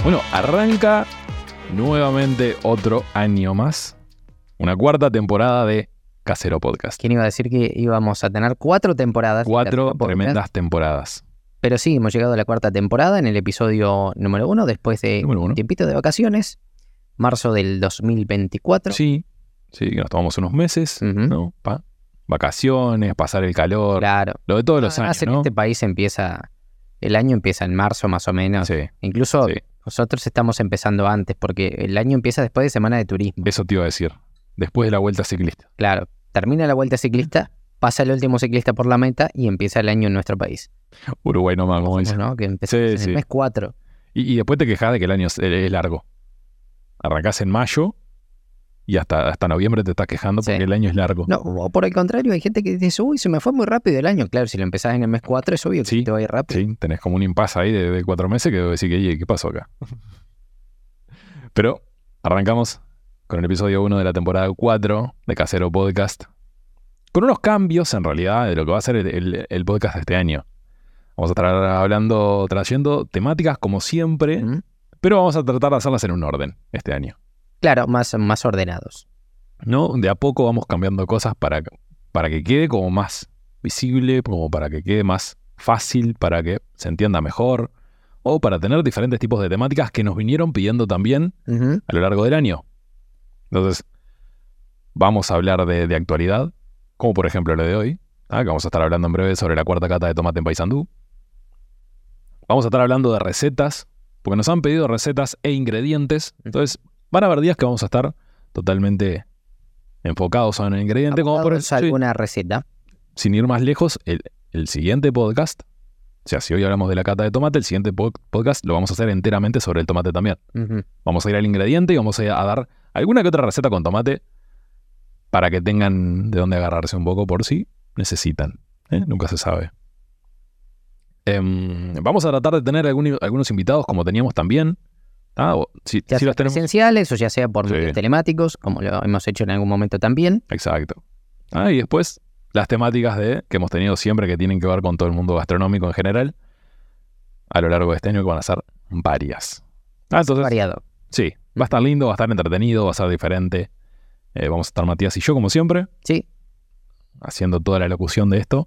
Bueno, arranca nuevamente otro año más. Una cuarta temporada de Casero Podcast. ¿Quién iba a decir que íbamos a tener 4 temporadas? 4 tremendas temporadas. Pero sí, hemos llegado a la cuarta temporada en el episodio número 1, después de un tiempito de vacaciones. Marzo del 2024. Sí, que nos tomamos unos meses, ¿no? Vacaciones, pasar el calor. Claro. Lo de todos los años, en ¿no? este país el año empieza en marzo más o menos. Sí. Incluso nosotros estamos empezando antes, porque el año empieza después de Semana de Turismo. Eso te iba a decir. Después de la Vuelta Ciclista. Claro. Termina la Vuelta Ciclista, pasa el último ciclista por la meta y empieza el año en nuestro país. Uruguay nomás, como dice. ¿No? Que empezamos en el mes 4. Y después te quejas de que el año es largo. Arrancás en mayo y hasta noviembre te estás quejando porque el año es largo. No, o por el contrario, hay gente que dice, uy, se me fue muy rápido el año. Claro, si lo empezás en el mes 4 es obvio que te va a ir rápido. Sí, tenés como un impasse ahí de 4 meses que debo decir que, ¿qué pasó acá? Pero arrancamos con el episodio 1 de la temporada 4 de Casero Podcast. Con unos cambios, en realidad, de lo que va a ser el podcast de este año. Vamos a estar trayendo temáticas como siempre, pero vamos a tratar de hacerlas en un orden este año. Claro, más ordenados. ¿No? De a poco vamos cambiando cosas para que quede como más visible, como para que quede más fácil, para que se entienda mejor, o para tener diferentes tipos de temáticas que nos vinieron pidiendo también a lo largo del año. Entonces, vamos a hablar de actualidad, como por ejemplo lo de hoy, que vamos a estar hablando en breve sobre la cuarta cata de tomate en Paysandú. Vamos a estar hablando de recetas, porque nos han pedido recetas e ingredientes. Entonces, van a haber días que vamos a estar totalmente enfocados en el ingrediente. Como por alguna receta. Sin ir más lejos, el siguiente podcast, o sea, si hoy hablamos de la cata de tomate, el siguiente podcast lo vamos a hacer enteramente sobre el tomate también. Vamos a ir al ingrediente y vamos a dar alguna que otra receta con tomate para que tengan de dónde agarrarse un poco por si necesitan. Nunca se sabe. Vamos a tratar de tener algunos invitados como teníamos también. Ya sea presenciales o ya sea por medios telemáticos, como lo hemos hecho en algún momento también. Exacto. Y después las temáticas que hemos tenido siempre que tienen que ver con todo el mundo gastronómico en general a lo largo de este año, que van a ser varias. Entonces, variado. Sí, va a estar lindo, va a estar entretenido, va a ser diferente. Vamos a estar Matías y yo como siempre. Sí. Haciendo toda la locución de esto.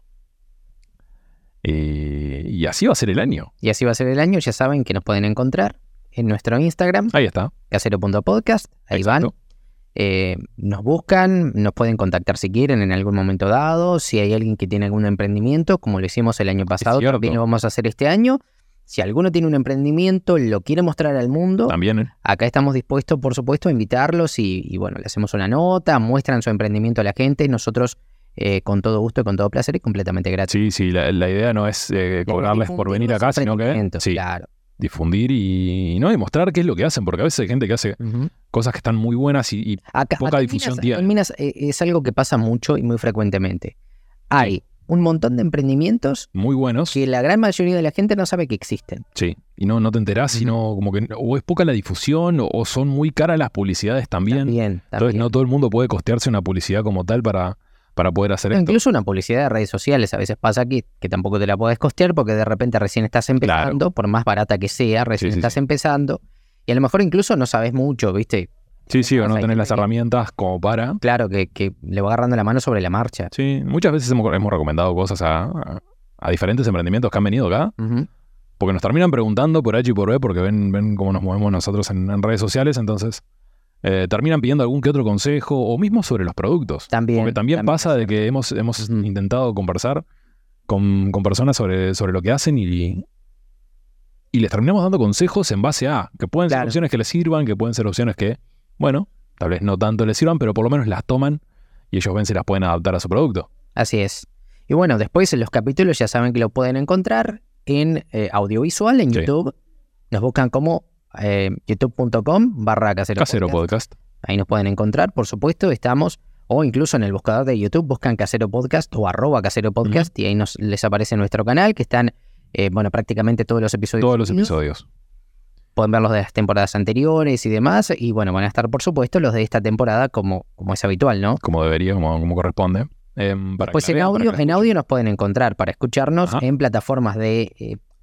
Y así va a ser el año. Y así va a ser el año. Ya saben que nos pueden encontrar en nuestro Instagram. Ahí está. Casero.podcast. Ahí Exacto. van. Nos buscan. Nos pueden contactar si quieren en algún momento dado. Si hay alguien que tiene algún emprendimiento, como lo hicimos el año pasado, también lo vamos a hacer este año. Si alguno tiene un emprendimiento, lo quiere mostrar al mundo, también. Acá estamos dispuestos, por supuesto, a invitarlos y bueno, le hacemos una nota, muestran su emprendimiento a la gente. Nosotros con todo gusto y con todo placer y completamente gratis. Sí, la idea no es cobrarles por venir acá, sino que difundir y mostrar qué es lo que hacen, porque a veces hay gente que hace cosas que están muy buenas y poca difusión tiene. En Minas es algo que pasa mucho y muy frecuentemente. Hay un montón de emprendimientos muy buenos que la gran mayoría de la gente no sabe que existen. Sí, y no te enterás, sino como que o es poca la difusión o son muy caras las publicidades también. Entonces no todo el mundo puede costearse una publicidad como tal para poder hacer esto. Incluso una publicidad de redes sociales a veces pasa que tampoco te la podés costear porque de repente recién estás empezando, por más barata que sea, recién estás empezando y a lo mejor incluso no sabes mucho, ¿viste? Sí, o no tenés las herramientas como para... Claro, que le va agarrando la mano sobre la marcha. Sí, muchas veces hemos recomendado cosas a diferentes emprendimientos que han venido acá, porque nos terminan preguntando por H y por B, porque ven cómo nos movemos nosotros en redes sociales, entonces terminan pidiendo algún que otro consejo, o mismo sobre los productos. Porque también pasa de que hemos intentado conversar con personas sobre lo que hacen y les terminamos dando consejos en base a que pueden ser opciones que les sirvan, que pueden ser opciones que... Bueno, tal vez no tanto les sirvan, pero por lo menos las toman y ellos ven si las pueden adaptar a su producto. Así es. Y bueno, después en los capítulos ya saben que lo pueden encontrar en audiovisual, en YouTube. Nos buscan como youtube.com/Casero Podcast. Ahí nos pueden encontrar, por supuesto. Estamos, o incluso en el buscador de YouTube, buscan Casero Podcast o @Casero Podcast y ahí les aparece nuestro canal, que están, prácticamente todos los episodios. Todos los episodios. Pueden ver los de las temporadas anteriores y demás. Y bueno, van a estar, por supuesto, los de esta temporada como es habitual, ¿no? Como debería, como corresponde. Pues en audio nos pueden encontrar para escucharnos en plataformas de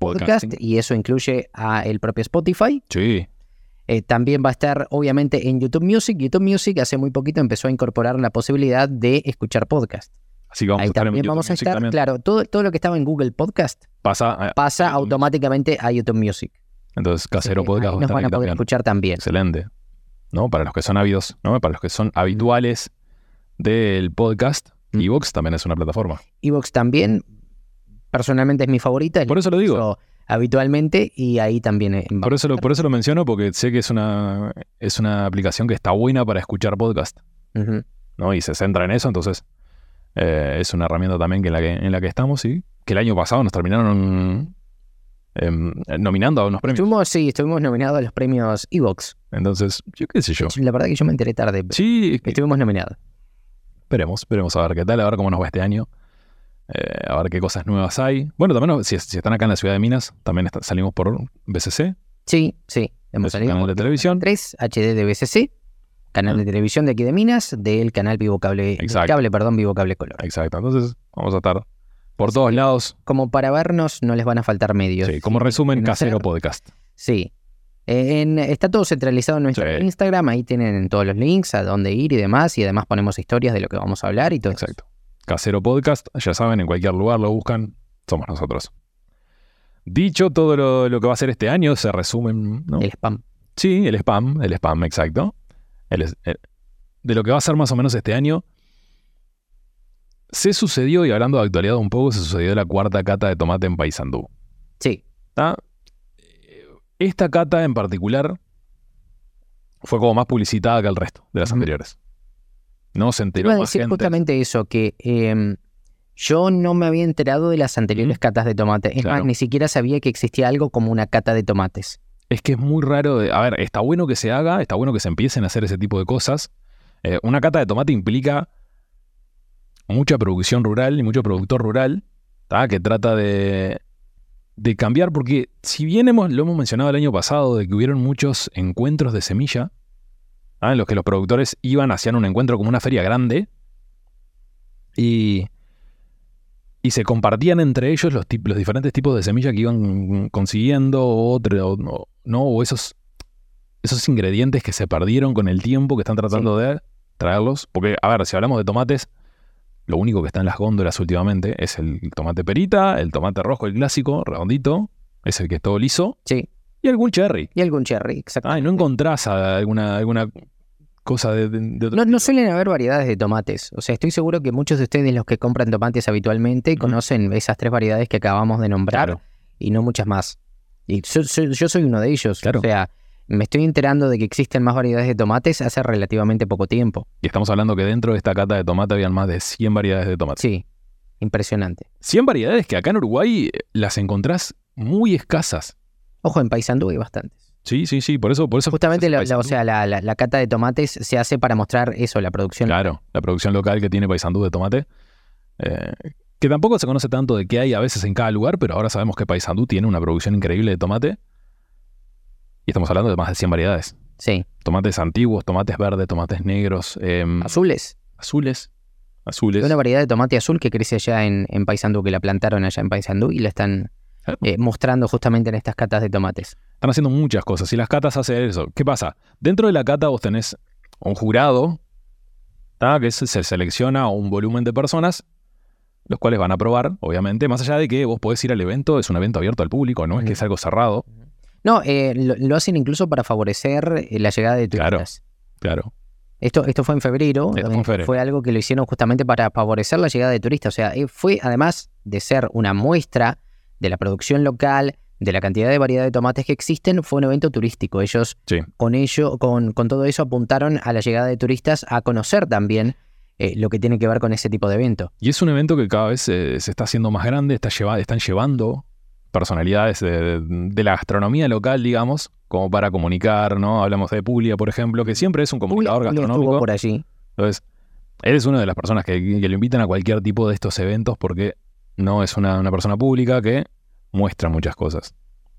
podcast, y eso incluye a el propio Spotify. Sí. También va a estar, obviamente, en YouTube Music. YouTube Music hace muy poquito empezó a incorporar la posibilidad de escuchar podcast. Así que vamos ahí a estar también en vamos a Music estar, también. Claro, todo lo que estaba en Google Podcast pasa automáticamente a YouTube Music. Entonces, Casero Podcast nos van a poder escuchar también. Excelente. ¿No? Para los que son ávidos, ¿no? Para los que son habituales del podcast, iVoox también es una plataforma. iVoox también, personalmente es mi favorita. Por eso lo digo. Habitualmente, y ahí también. Por eso lo menciono, porque sé que es una aplicación que está buena para escuchar podcast. ¿No? Y se centra en eso, entonces es una herramienta también en la que estamos, y que el año pasado nos terminaron nominando a unos premios. Estuvimos nominados a los premios iVoox. Entonces, yo qué sé yo. La verdad que yo me enteré tarde. Sí. Estuvimos nominados. Esperemos a ver qué tal, a ver cómo nos va este año. A ver qué cosas nuevas hay. Bueno, también si están acá en la ciudad de Minas, también salimos por BCC. Sí. Hemos salido canal de televisión. 3 HD de BCC, canal de televisión de aquí de Minas, del canal Vivo Cable, Vivo Cable Color. Exacto, entonces vamos a estar por todos lados. Como para vernos no les van a faltar medios. Sí, como resumen, Casero Podcast. Sí. Está todo centralizado en nuestro Instagram, ahí tienen todos los links a dónde ir y demás, y además ponemos historias de lo que vamos a hablar y todo. Exacto. Casero Podcast, ya saben, en cualquier lugar lo buscan, somos nosotros. Dicho todo lo que va a ser este año, se resumen, ¿no? El spam. Sí, el spam, exacto. De lo que va a ser más o menos este año, se sucedió, y hablando de actualidad un poco, se sucedió la 4ª cata de tomate en Paysandú. Sí. ¿Está? Esta cata en particular fue como más publicitada que el resto de las anteriores. No se enteró más gente. Justamente eso, que yo no me había enterado de las anteriores catas de tomate. Es más, ni siquiera sabía que existía algo como una cata de tomates. Es que es muy raro. A ver, está bueno que se haga, está bueno que se empiecen a hacer ese tipo de cosas. Una cata de tomate implica mucha producción rural y mucho productor rural, ¿tá? Que trata de cambiar, porque si bien lo hemos mencionado el año pasado, de que hubieron muchos encuentros de semilla, en los que los productores hacían un encuentro como una feria grande y se compartían entre ellos los diferentes tipos de semilla que iban consiguiendo, o esos ingredientes que se perdieron con el tiempo, que están tratando de traerlos. Porque, a ver, si hablamos de tomates, lo único que está en las góndolas últimamente es el tomate perita, el tomate rojo, el clásico, redondito, es el que es todo liso. Sí. Y algún cherry. Exacto. No encontrás alguna cosa de otro no suelen haber variedades de tomates. O sea, estoy seguro que muchos de ustedes, los que compran tomates habitualmente, conocen esas 3 variedades que acabamos de nombrar, y no muchas más. Y yo soy uno de ellos. Claro. O sea, me estoy enterando de que existen más variedades de tomates hace relativamente poco tiempo. Y estamos hablando que dentro de esta cata de tomate habían más de 100 variedades de tomate. Sí, impresionante. 100 variedades que acá en Uruguay las encontrás muy escasas. Ojo, en Paysandú hay bastantes. Sí, por eso justamente la cata de tomates se hace para mostrar eso, la producción local. La producción local que tiene Paysandú de tomate. Que tampoco se conoce tanto de qué hay a veces en cada lugar, pero ahora sabemos que Paysandú tiene una producción increíble de tomate. Y estamos hablando de más de 100 variedades. Sí. Tomates antiguos, tomates verdes, tomates negros. Azules. Hay una variedad de tomate azul que crece allá en Paysandú, que la plantaron allá en Paysandú y la están mostrando justamente en estas catas de tomates. Están haciendo muchas cosas y las catas hacen eso. ¿Qué pasa? Dentro de la cata vos tenés un jurado, que se selecciona un volumen de personas, los cuales van a probar, obviamente, más allá de que vos podés ir al evento, es un evento abierto al público, no es que es algo cerrado. No, lo hacen incluso para favorecer la llegada de turistas. Claro. Esto fue en febrero. Fue algo que lo hicieron justamente para favorecer la llegada de turistas. O sea, fue, además de ser una muestra de la producción local, de la cantidad de variedad de tomates que existen, fue un evento turístico. Ellos con todo eso apuntaron a la llegada de turistas a conocer también lo que tiene que ver con ese tipo de evento. Y es un evento que cada vez se está haciendo más grande, están llevando personalidades de la gastronomía local, digamos, como para comunicar, ¿no? Hablamos de Puglia, por ejemplo, que siempre es un comunicador gastronómico. Estuvo por allí. Entonces, él es una de las personas que lo invitan a cualquier tipo de estos eventos porque no es una persona pública que muestra muchas cosas.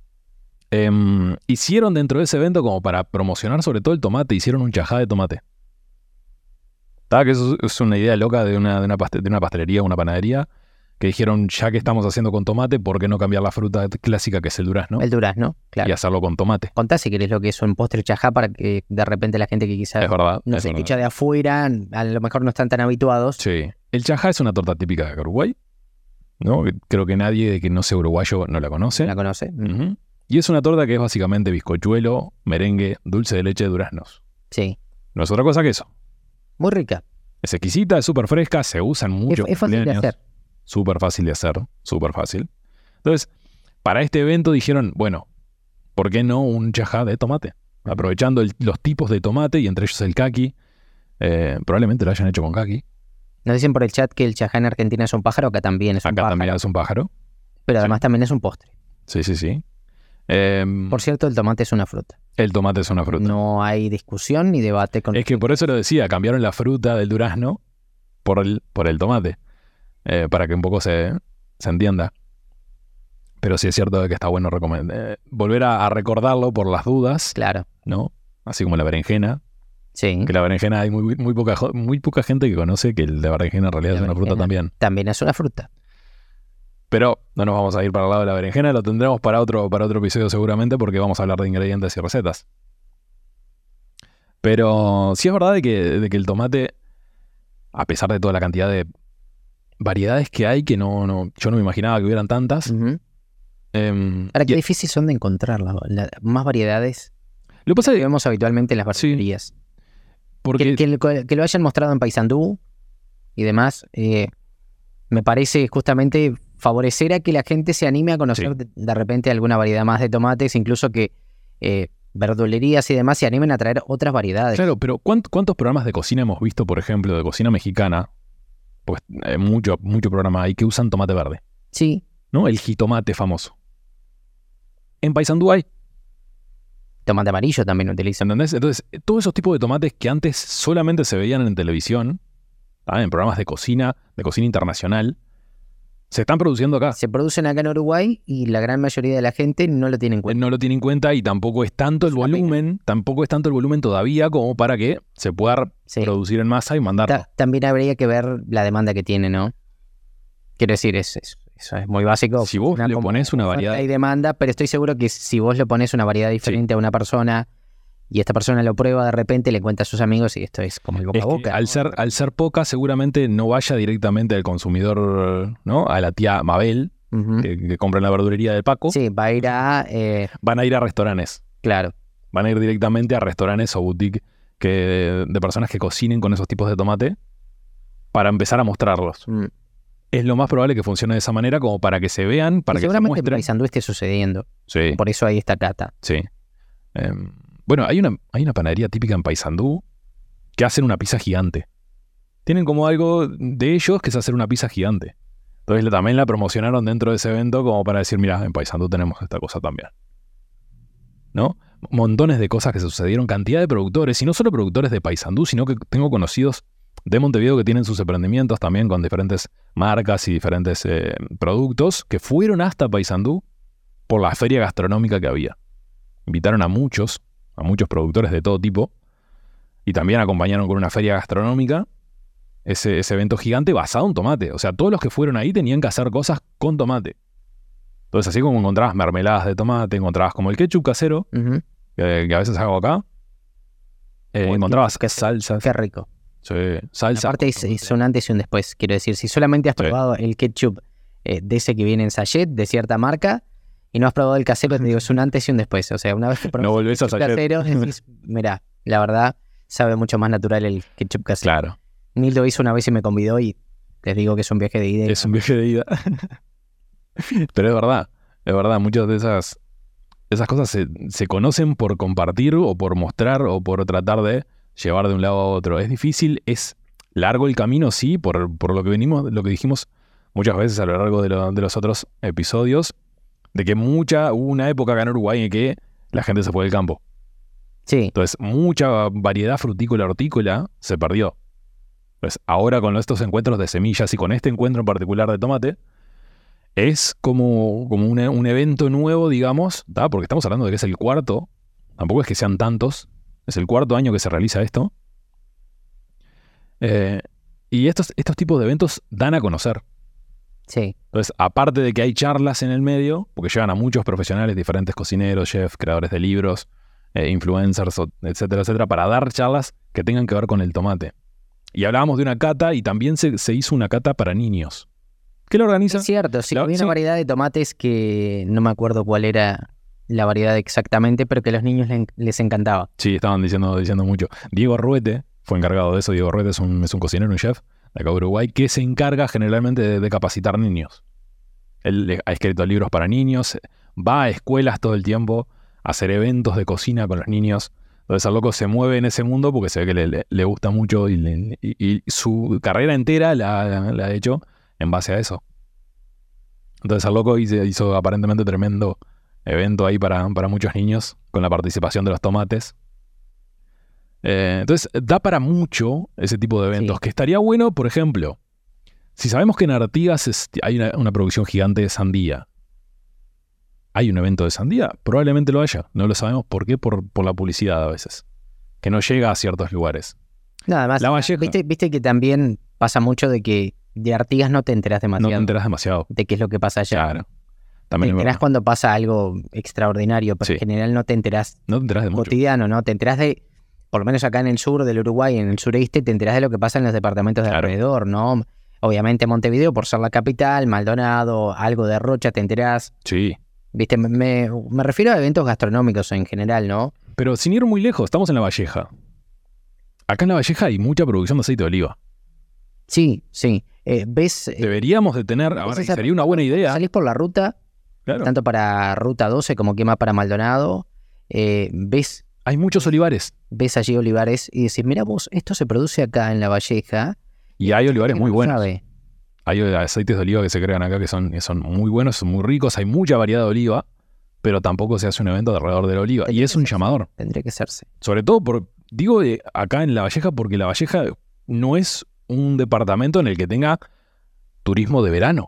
Hicieron dentro de ese evento, como para promocionar sobre todo el tomate, hicieron un chajá de tomate. Que eso es una idea loca de una pastelería, una panadería, que dijeron, ya que estamos haciendo con tomate, ¿por qué no cambiar la fruta clásica que es el durazno? El durazno, claro. Y hacerlo con tomate. Contá si querés lo que es un postre chajá para que de repente la gente que quizás nos escucha de afuera, a lo mejor no están tan habituados. Sí. El chajá es una torta típica de Uruguay, ¿no? Creo que nadie que no sea uruguayo no la conoce. ¿La conoce? Uh-huh. Y es una torta que es básicamente bizcochuelo, merengue, dulce de leche de duraznos. Sí. No es otra cosa que eso. Muy rica. Es exquisita, es súper fresca, se usan mucho. Es fácil de hacer. Súper fácil de hacer, súper fácil. Entonces, para este evento dijeron, bueno, ¿por qué no un chajá de tomate? Aprovechando los tipos de tomate y entre ellos el caqui. Probablemente lo hayan hecho con caqui. Nos dicen por el chat que el chajá en Argentina es un pájaro, acá también es un pájaro. Acá también es un pájaro. Pero además también es un postre. Sí. Por cierto, el tomate es una fruta. El tomate es una fruta. No hay discusión ni debate con... Es que por eso lo decía, cambiaron la fruta del durazno por el tomate. Para que un poco se entienda. Pero sí es cierto que está bueno volver a recordarlo por las dudas. Claro. ¿No? Así como la berenjena. Sí. Que la berenjena hay muy poca gente que conoce que la berenjena en realidad es una fruta también. También es una fruta. Pero no nos vamos a ir para el lado de la berenjena, lo tendremos para otro episodio seguramente porque vamos a hablar de ingredientes y recetas. Pero sí es verdad de que el tomate, a pesar de toda la cantidad de variedades que hay, que yo no me imaginaba que hubieran tantas. Uh-huh. Ahora, qué difícil son de encontrar más variedades lo pasa que vemos habitualmente en las verdulerías. Sí, porque que lo hayan mostrado en Paysandú y demás, me parece justamente favorecer a que la gente se anime a conocer de repente alguna variedad más de tomates, incluso que verdulerías y demás se animen a traer otras variedades. Claro, pero ¿cuántos programas de cocina hemos visto, por ejemplo, de cocina mexicana? Pues mucho programa hay que usan tomate verde. Sí. ¿No? El jitomate famoso. En Paysandú hay. Tomate amarillo también utilizan. ¿Entendés? Entonces, todos esos tipos de tomates que antes solamente se veían en televisión, en programas de cocina internacional, se están produciendo acá. Se producen acá en Uruguay y la gran mayoría de la gente no lo tiene en cuenta. No lo tiene en cuenta y tampoco es tanto el volumen todavía como para que se pueda producir en masa y mandarlo. También habría que ver la demanda que tiene, ¿no? Quiero decir, eso es muy básico. Si vos le pones una variedad... Hay demanda, pero estoy seguro que si vos le pones una variedad diferente a una persona y esta persona lo prueba de repente, le cuenta a sus amigos y esto es como el boca a boca. Al ser poca, seguramente no vaya directamente al consumidor, ¿no? A la tía Mabel, uh-huh, que compra en la verdulería del Paco. Sí, va a ir a... Van a ir a restaurantes. Claro. Van a ir directamente a restaurantes o boutique de personas que cocinen con esos tipos de tomate para empezar a mostrarlos. Es lo más probable que funcione de esa manera como para que se vean, para que se muestren. Seguramente en Paysandú esté sucediendo. Sí. Por eso hay esta cata. Sí. Bueno, hay una panadería típica en Paysandú que hacen una pizza gigante. Tienen como algo de ellos que es hacer una pizza gigante. Entonces también la promocionaron dentro de ese evento como para decir, mira, en Paysandú tenemos esta cosa también. ¿No? Montones de cosas que se sucedieron, cantidad de productores, y no solo productores de Paysandú, sino que tengo conocidos de Montevideo que tienen sus emprendimientos también con diferentes marcas y diferentes productos que fueron hasta Paysandú por la feria gastronómica que había. Invitaron a muchos productores de todo tipo y también acompañaron con una feria gastronómica ese evento gigante basado en tomate. O sea, todos los que fueron ahí tenían que hacer cosas con tomate. Entonces, así como encontrabas mermeladas de tomate, encontrabas como el ketchup casero, uh-huh, que a veces hago acá, encontrabas salsas. Qué rico. Sí, salsa. Aparte es un antes y un después, quiero decir. Si solamente has probado el ketchup de ese que viene en sachet, de cierta marca, y no has probado el casero, te digo, es un antes y un después. O sea, una vez que pruebas no volvés el ketchup casero, decís, mirá, la verdad, sabe mucho más natural el ketchup casero. Claro. Nildo hizo una vez y me convidó y les digo que es un viaje de ida. Es un viaje de ida. Pero es verdad, muchas de esas cosas se conocen por compartir o por mostrar o por tratar de llevar de un lado a otro. Es difícil, es largo el camino, sí, por lo que dijimos muchas veces a lo largo de los otros episodios, de que hubo una época acá en Uruguay en que la gente se fue del campo. Sí. Entonces, mucha variedad frutícola, hortícola se perdió. Entonces, ahora con estos encuentros de semillas y con este encuentro en particular de tomate, es como un evento nuevo, digamos, ¿tá? Porque estamos hablando de que es el cuarto, tampoco es que sean tantos, es el cuarto año que se realiza esto. Y estos tipos de eventos dan a conocer. Sí. Entonces, aparte de que hay charlas en el medio, porque llevan a muchos profesionales, diferentes cocineros, chefs, creadores de libros, influencers, etcétera, etcétera, para dar charlas que tengan que ver con el tomate. Y hablábamos de una cata y también se hizo una cata para niños. ¿Qué lo organiza? Es cierto, sí, había una variedad de tomates que no me acuerdo cuál era la variedad exactamente, pero que a los niños les encantaba. Sí, estaban diciendo mucho. Diego Ruete fue encargado de eso. Diego Ruete es un cocinero, un chef de acá de Uruguay, que se encarga generalmente de capacitar niños. Él ha escrito libros para niños, va a escuelas todo el tiempo a hacer eventos de cocina con los niños. Entonces el loco se mueve en ese mundo porque se ve que le gusta mucho y su carrera entera la ha hecho en base a eso. Entonces el loco hizo aparentemente tremendo evento ahí para muchos niños con la participación de los tomates. Entonces da para mucho ese tipo de eventos, que estaría bueno, por ejemplo, si sabemos que en Artigas hay una producción gigante de sandía. ¿Hay un evento de sandía? Probablemente lo haya. No lo sabemos por qué, por la publicidad a veces. Que no llega a ciertos lugares. Nada más. La Valleja. ¿Viste que también pasa mucho de que de Artigas no te enterás demasiado? No te enterás demasiado. De qué es lo que pasa allá. Claro. También te enterás cuando pasa algo extraordinario, pero en general no te enterás. No te enterás de mucho. Cotidiano, ¿no? Te enterás de, por lo menos acá en el sur del Uruguay, en el sureste, te enterás de lo que pasa en los departamentos de alrededor, ¿no? Obviamente Montevideo, por ser la capital, Maldonado, algo de Rocha, te enterás. Sí. Viste, me refiero a eventos gastronómicos en general, ¿no? Pero sin ir muy lejos, estamos en La Valleja. Acá en La Valleja hay mucha producción de aceite de oliva. Sí, sí. ¿Ves? Deberíamos de tener, a ver, sería una buena idea. Salís por la ruta, claro, tanto para Ruta 12 como que más para Maldonado, ves... Hay muchos olivares. Ves allí olivares y decís, mira vos, esto se produce acá en La Valleja. Y hay olivares muy buenos. Sabe. Hay aceites de oliva que se crean acá que son muy buenos, son muy ricos, hay mucha variedad de oliva, pero tampoco se hace un evento alrededor de la oliva. Y es un llamador. Tendría que hacerse. Sobre todo, digo acá en La Valleja, porque La Valleja no es un departamento en el que tenga turismo de verano.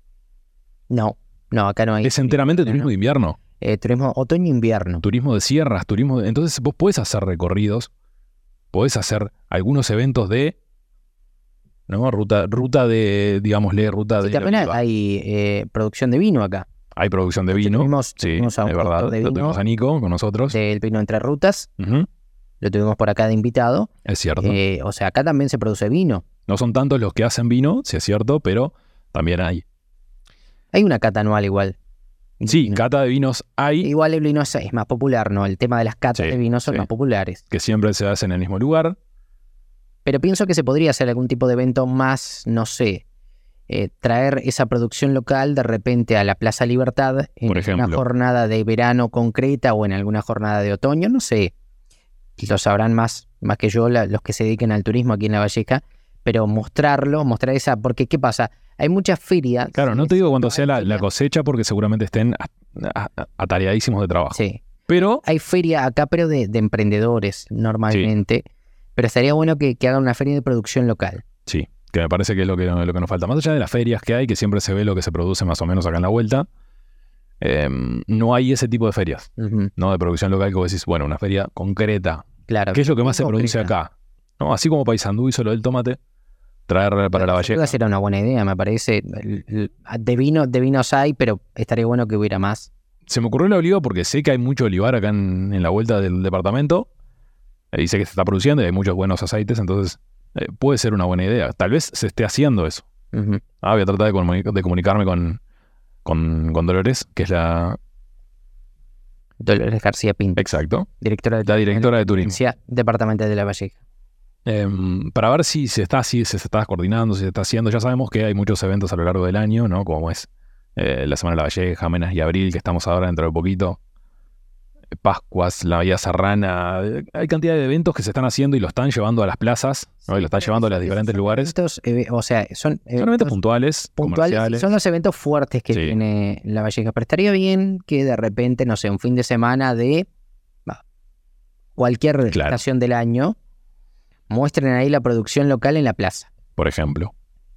No, acá no hay. Es enteramente turismo de invierno. Turismo otoño-invierno. Turismo de sierras, entonces vos podés hacer recorridos, podés hacer algunos eventos de... ¿no? Ruta de, digámosle, ruta de... También hay producción de vino acá. Hay producción de vino. Tuvimos a un verdad. Lo tuvimos a Nico con nosotros. Del vino Entre Rutas. Lo tuvimos por acá de invitado. Es cierto. O sea, acá también se produce vino. No son tantos los que hacen vino, sí es cierto, pero también hay. Hay una cata anual igual. Sí, cata de vinos hay. Igual el vino es más popular, ¿no? El tema de las catas de vinos son más populares. Que siempre se hacen en el mismo lugar. Pero pienso que se podría hacer algún tipo de evento más, no sé, traer esa producción local de repente a la Plaza Libertad en una jornada de verano concreta o en alguna jornada de otoño, no sé. Lo sabrán más que yo los que se dediquen al turismo aquí en La Valleja, pero mostrar esa, porque ¿qué pasa? Hay muchas ferias. Claro, no te digo cuando sea la cosecha porque seguramente estén atareadísimos de trabajo. Sí. Pero hay feria acá, pero de emprendedores normalmente. Sí. Pero estaría bueno que hagan una feria de producción local. Sí, que me parece que es lo que nos falta. Más allá de las ferias que hay, que siempre se ve lo que se produce más o menos acá en la vuelta, no hay ese tipo de ferias, ¿no? De producción local que vos decís, bueno, una feria concreta. Claro. ¿Qué es lo que más se produce acá? ¿No? Así como Paysandú hizo lo del tomate, traer para La Valleja. Será una buena idea, me parece. De vinos hay, pero estaría bueno que hubiera más. Se me ocurrió la oliva porque sé que hay mucho olivar acá en la vuelta del departamento. Y sé que se está produciendo y hay muchos buenos aceites, entonces puede ser una buena idea. Tal vez se esté haciendo eso. Voy a tratar de comunicarme con Dolores, que es la... Dolores García Pinto. Exacto. Directora de turismo. Departamento de La Valleja. Para ver si se está coordinando, si se está haciendo. Ya sabemos que hay muchos eventos a lo largo del año, ¿no? Como es la Semana de La Valleja, Menas y Abril, que estamos ahora dentro de poquito. Pascuas, la Bahía Serrana, hay cantidad de eventos que se están haciendo y lo están llevando a las plazas, ¿no? Y lo están llevando a los diferentes lugares. O sea, son eventos puntuales, comerciales. Son los eventos fuertes que tiene La Valleja, pero estaría bien que de repente, no sé, un fin de semana de cualquier estación del año, muestren ahí la producción local en la plaza. Por ejemplo.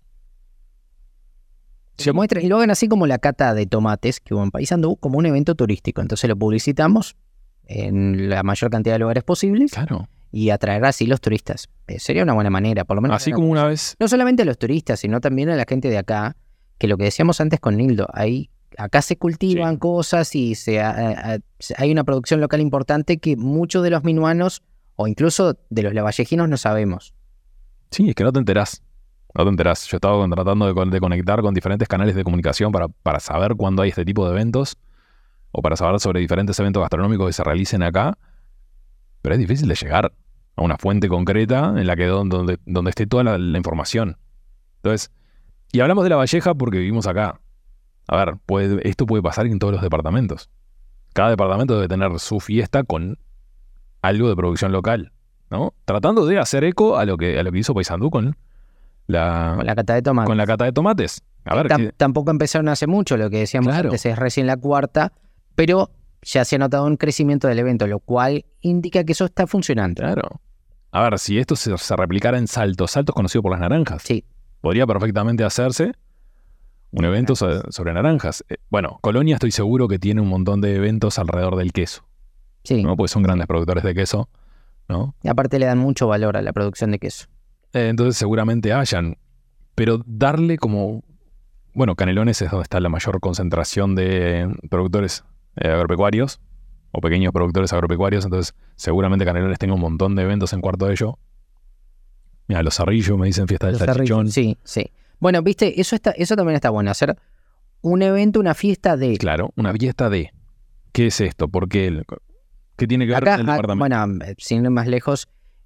Se muestra y lo hagan así como la cata de tomates que hubo en Paysandú, como un evento turístico. Entonces lo publicitamos en la mayor cantidad de lugares posibles. Claro. Y atraer así los turistas. Sería una buena manera, por lo menos. Así como una vez. No solamente a los turistas, sino también a la gente de acá, que lo que decíamos antes con Nildo, acá se cultivan cosas y hay una producción local importante que muchos de los minuanos o incluso de los lavallejinos no sabemos. Sí, es que no te enterás. No te enterás. Yo estaba tratando de conectar con diferentes canales de comunicación para saber cuándo hay este tipo de eventos o para saber sobre diferentes eventos gastronómicos que se realicen acá. Pero es difícil de llegar a una fuente concreta en la que donde esté toda la información. Entonces, y hablamos de La Valleja porque vivimos acá. A ver, esto puede pasar en todos los departamentos. Cada departamento debe tener su fiesta con algo de producción local, ¿no? Tratando de hacer eco a lo que hizo Paysandú con la cata de tomates. Con la cata de tomates. A ver, tampoco empezaron hace mucho, lo que decíamos antes, es recién la cuarta, pero ya se ha notado un crecimiento del evento, lo cual indica que eso está funcionando. Claro. A ver, si esto se replicara en Salto es conocido por las naranjas. Sí. Podría perfectamente hacerse un evento sobre naranjas. Bueno, Colonia estoy seguro que tiene un montón de eventos alrededor del queso. Sí. ¿No? Porque son grandes productores de queso, ¿no? Y aparte le dan mucho valor a la producción de queso. Entonces seguramente hayan. Pero darle como... Bueno, Canelones es donde está la mayor concentración de productores agropecuarios o pequeños productores agropecuarios. Entonces seguramente Canelones tenga un montón de eventos en Cuarto de Ello. Mira, Los Zarrillos me dicen fiesta del salchichón. Sí. Bueno, viste, eso también está bueno. Hacer un evento, una fiesta de... Claro, una fiesta de... ¿Qué es esto? ¿Por qué? ¿Qué tiene que ver con el departamento? Bueno, sin ir más lejos,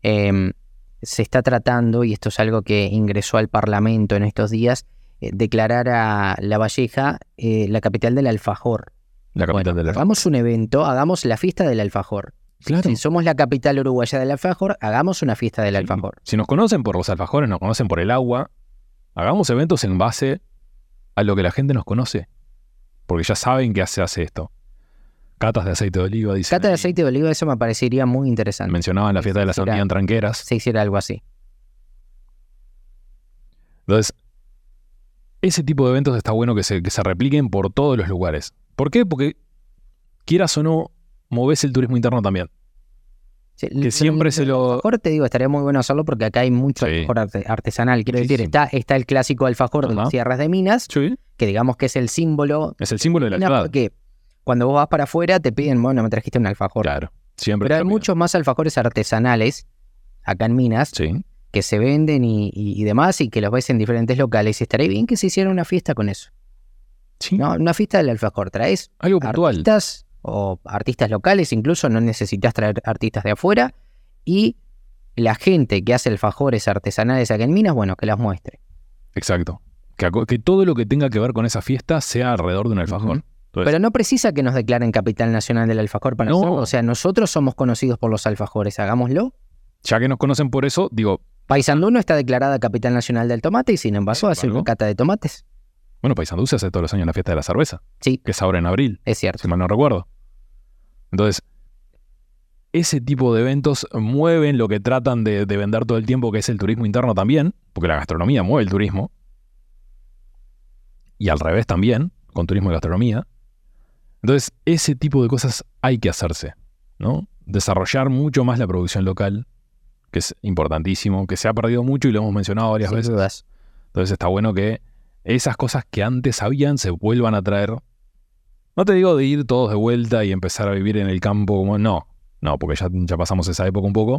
se está tratando, y esto es algo que ingresó al Parlamento en estos días, declarar a La Valleja la capital del alfajor. La capital del alfajor. Hagamos un evento, hagamos la fiesta del alfajor. Claro. Si somos la capital uruguaya del alfajor, hagamos una fiesta del alfajor. Si nos conocen por los alfajores, nos conocen por el agua, hagamos eventos en base a lo que la gente nos conoce. Porque ya saben que se hace esto. Catas de aceite de oliva, dicen. Cata de aceite de oliva, eso me parecería muy interesante. Mencionaban la fiesta de la sandía en Tranqueras. Se hiciera algo así. Entonces, ese tipo de eventos está bueno que se repliquen por todos los lugares. ¿Por qué? Porque, quieras o no, movés el turismo interno también. Sí, que siempre se lo... Alfajor, te digo, estaría muy bueno hacerlo porque acá hay mucho alfajor artesanal. Quiero decir, está el clásico alfajor de las sierras de Minas, que digamos que es el símbolo... Es el símbolo de la ciudad. Porque cuando vos vas para afuera te piden, bueno, me trajiste un alfajor. Claro, siempre. Pero hay muchos más alfajores artesanales acá en Minas que se venden y demás y que los ves en diferentes locales. Y estaría bien que se hiciera una fiesta con eso. Sí. ¿No? Una fiesta del alfajor. Traes algo puntual. Artistas o artistas locales, incluso no necesitas traer artistas de afuera. Y la gente que hace alfajores artesanales acá en Minas, bueno, que las muestre. Exacto. Que todo lo que tenga que ver con esa fiesta sea alrededor de un alfajor. Entonces, pero no precisa que nos declaren capital nacional del alfajor para nosotros. O sea, nosotros somos conocidos por los alfajores, hagámoslo. Ya que nos conocen por eso, digo... Paysandú no está declarada capital nacional del tomate y sin embargo hace una cata de tomates. Bueno, Paysandú se hace todos los años la fiesta de la cerveza. Sí. Que es ahora en abril. Es cierto. Si mal no recuerdo. Entonces, ese tipo de eventos mueven lo que tratan de vender todo el tiempo, que es el turismo interno también, porque la gastronomía mueve el turismo. Y al revés también, con turismo y gastronomía. Entonces, ese tipo de cosas hay que hacerse, ¿no? Desarrollar mucho más la producción local, que es importantísimo, que se ha perdido mucho y lo hemos mencionado varias veces. Dudas. Entonces está bueno que esas cosas que antes habían se vuelvan a traer. No te digo de ir todos de vuelta y empezar a vivir en el campo como... No, porque ya pasamos esa época un poco.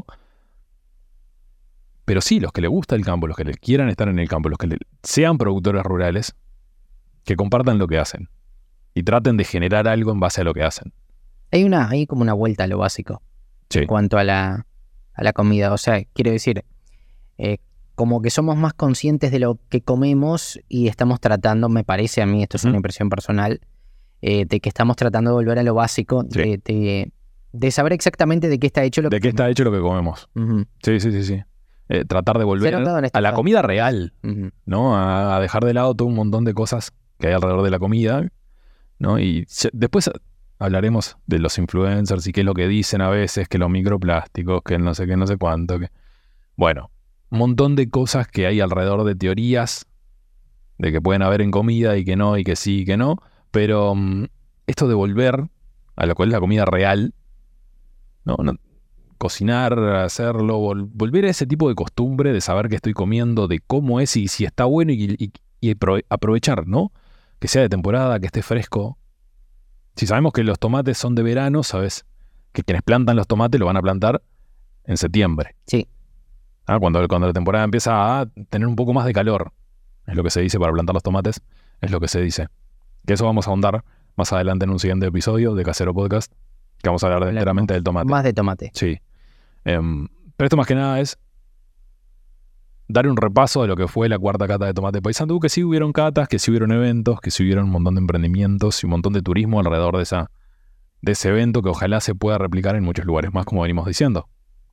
Pero sí, los que les gusta el campo, los que quieran estar en el campo, los que sean productores rurales, que compartan lo que hacen. Y traten de generar algo en base a lo que hacen. Hay como una vuelta a lo básico. Sí. En cuanto a la comida. O sea, quiero decir, como que somos más conscientes de lo que comemos y estamos tratando, me parece a mí, esto es una impresión personal, de que estamos tratando de volver a lo básico, de saber exactamente de qué está hecho lo que comemos. De qué está hecho lo que comemos. Sí. Tratar de volver a la comida real, ¿no? A dejar de lado todo un montón de cosas que hay alrededor de la comida, ¿no? Y después hablaremos de los influencers y qué es lo que dicen a veces, que los microplásticos, que no sé qué, no sé cuánto. Bueno, un montón de cosas que hay alrededor de teorías de que pueden haber en comida y que no, y que sí y que no. Pero esto de volver a lo que es la comida real, ¿no? Cocinar, hacerlo, volver a ese tipo de costumbre de saber qué estoy comiendo, de cómo es y si está bueno y y aprovechar, ¿no? Que sea de temporada, que esté fresco. Si sabemos que los tomates son de verano, sabes que quienes plantan los tomates lo van a plantar en septiembre. Sí. Cuando la temporada empieza a tener un poco más de calor, es lo que se dice para plantar los tomates, es lo que se dice. Que eso vamos a ahondar más adelante en un siguiente episodio de Casero Podcast, que vamos a hablar enteramente del tomate. Más de tomate. Sí. Pero esto más que nada es dar un repaso de lo que fue la cuarta cata de tomate Paysandú, que sí hubieron catas, que sí hubieron eventos, que sí hubieron un montón de emprendimientos y un montón de turismo alrededor de ese evento que ojalá se pueda replicar en muchos lugares más, como venimos diciendo.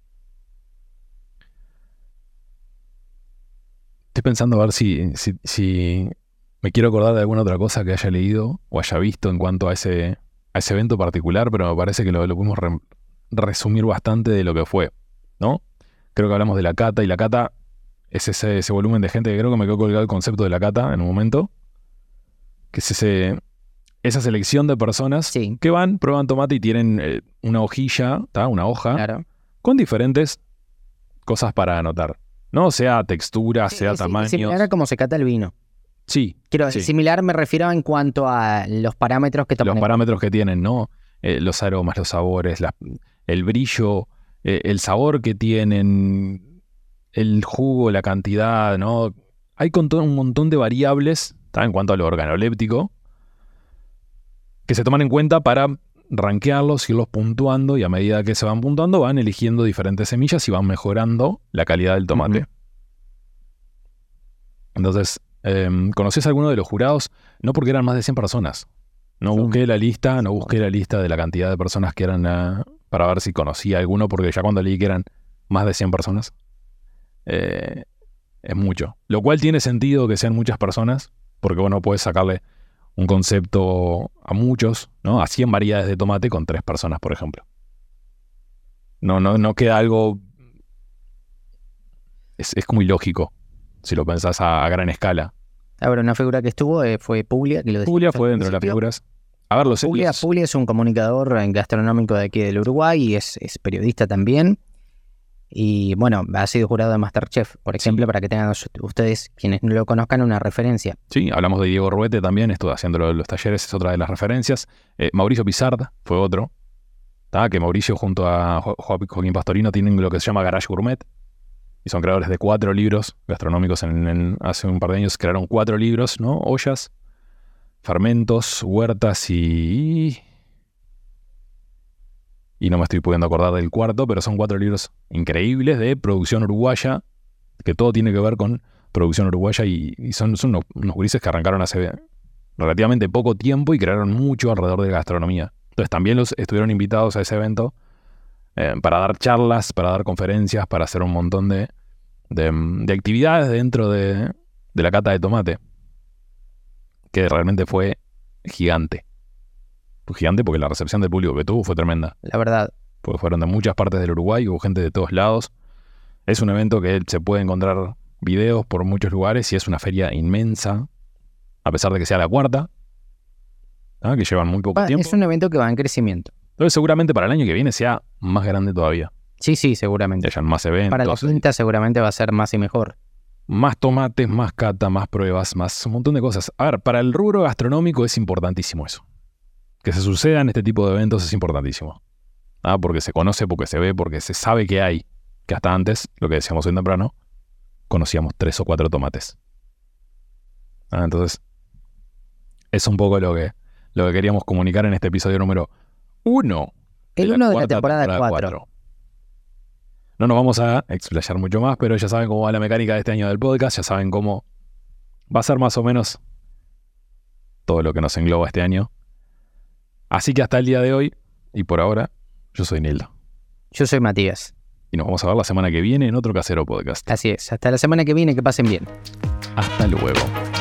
Estoy pensando a ver si me quiero acordar de alguna otra cosa que haya leído o haya visto en cuanto a ese evento particular, pero me parece que lo pudimos resumir bastante de lo que fue, ¿no? Creo que hablamos de la cata, y la cata es ese volumen de gente que creo que me quedó colgado el concepto de la cata en un momento, que es esa selección de personas que van, prueban tomate y tienen una hojilla, una hoja, claro, con diferentes cosas para anotar. No sea textura, sea tamaño. Similar a cómo se cata el vino. Sí. Similar me refiero en cuanto a los parámetros que toman. Los parámetros que tienen, ¿no? Los aromas, los sabores, el brillo, el sabor que tienen, el jugo, la cantidad, ¿no? Hay un montón de variables, en cuanto a lo organoléptico, que se toman en cuenta para rankearlos, irlos puntuando, y a medida que se van puntuando van eligiendo diferentes semillas y van mejorando la calidad del tomate. Uh-huh. Entonces, ¿conocés a alguno de los jurados? No, porque eran más de 100 personas. No busqué la lista de la cantidad de personas que eran para ver si conocía alguno, porque ya cuando leí que eran más de 100 personas, es mucho. Lo cual tiene sentido que sean muchas personas, porque bueno, puedes sacarle un concepto a muchos, ¿no? A 100 variedades de tomate con 3 personas, por ejemplo. No queda algo... Es como ilógico, si lo pensás a gran escala. Ahora, una figura que estuvo fue Puglia. Puglia fue dentro de las figuras. A ver, Puglia es un comunicador gastronómico de aquí del Uruguay y es periodista también. Y bueno, ha sido jurado de MasterChef, por ejemplo, para que tengan ustedes, quienes no lo conozcan, una referencia. Sí, hablamos de Diego Ruete también, estuvo haciendo los talleres, es otra de las referencias. Mauricio Pizard fue otro. Que Mauricio junto a Joaquín Pastorino tienen lo que se llama Garage Gourmet. Y son creadores de 4 libros gastronómicos. Hace un par de años crearon 4 libros, ¿no? Ollas, fermentos, huertas y no me estoy pudiendo acordar del cuarto, pero son 4 libros increíbles de producción uruguaya, que todo tiene que ver con producción uruguaya, y son unos gurises que arrancaron hace relativamente poco tiempo y crearon mucho alrededor de gastronomía. Entonces también los estuvieron invitados a ese evento para dar charlas, para dar conferencias, para hacer un montón de actividades dentro de la cata de tomate, que realmente fue gigante. Fue gigante porque la recepción del público que tuvo fue tremenda. La verdad. Porque fueron de muchas partes del Uruguay, hubo gente de todos lados. Es un evento que se puede encontrar videos por muchos lugares y es una feria inmensa, a pesar de que sea la cuarta, que llevan muy poco tiempo. Es un evento que va en crecimiento. Entonces seguramente para el año que viene sea más grande todavía. Sí, seguramente. Que hayan más eventos. Para la quinta seguramente va a ser más y mejor. Más tomates, más cata, más pruebas, más un montón de cosas. A ver, para el rubro gastronómico es importantísimo eso. Que se sucedan este tipo de eventos es importantísimo. Porque se conoce, porque se ve, porque se sabe que hay. Que hasta antes, lo que decíamos hoy temprano, conocíamos 3 o 4 tomates. Entonces, es un poco lo que queríamos comunicar en este episodio número 1. El 1 de la temporada 4. No nos vamos a explayar mucho más, pero ya saben cómo va la mecánica de este año del podcast, ya saben cómo va a ser más o menos todo lo que nos engloba este año. Así que hasta el día de hoy, y por ahora, yo soy Nildo. Yo soy Matías. Y nos vamos a ver la semana que viene en otro Casero Podcast. Así es, hasta la semana que viene, que pasen bien. Hasta luego.